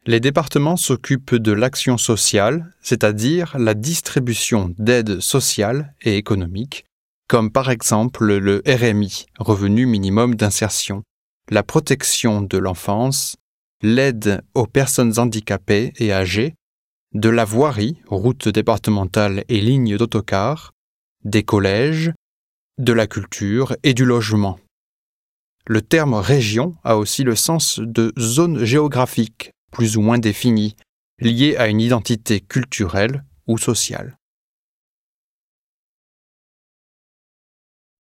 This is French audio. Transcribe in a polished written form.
Les départements s'occupent de l'action sociale, c'est-à-dire la distribution d'aides sociales et économiques, comme par exemple le RMI, Revenu minimum d'insertion, la protection de l'enfance, l'aide aux personnes handicapées et âgées, de la voirie, routes départementales et lignes d'autocar, des collèges, de la culture et du logement. Le terme région a aussi le sens de zone géographique, plus ou moins définie, liée à une identité culturelle ou sociale.